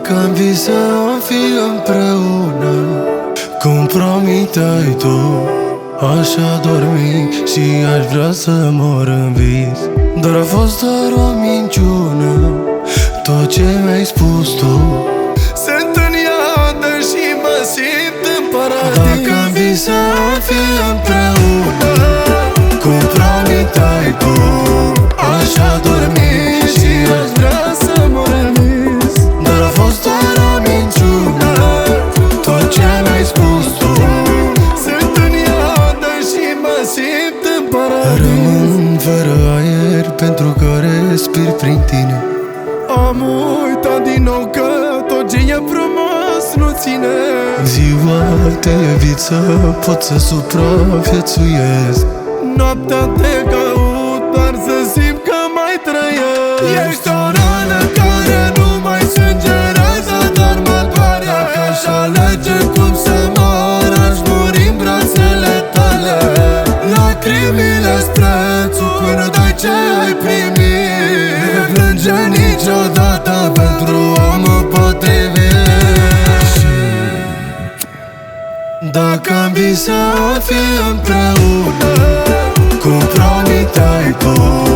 Dacă am visat am fi împreună, cum promiteai tu, așa dormi și aș vrea să mor în vis. Dar a fost doar o minciună, tot ce mi-ai spus tu. Sunt în iadă și mă simt în paradis. Dacă am visat am fi împreună, cum promiteai tu, așa dormi și aș vrea să mor în vis. Dar a fost doar o minciună, tot ce mi-ai spus tu. Sunt în iadă și mă simt în paradis. Rămân fără aer pentru că respir prin tine. Am uitat din nou că tot ce e frumos nu ține. Ziua te evit să pot să supraviețuiesc. Noaptea te caut doar să simt că mai trăiesc. Ești o rană care nu mai sângerează, dar mă doare. Dacă aș alege cum să mor, aș muri în brațele tale. Lacrimile-s prețul când dai ce ai primit. Nu plânge niciodată pentru omul potrivit. Dacă am visat am fi împreună, cum promiteai tu,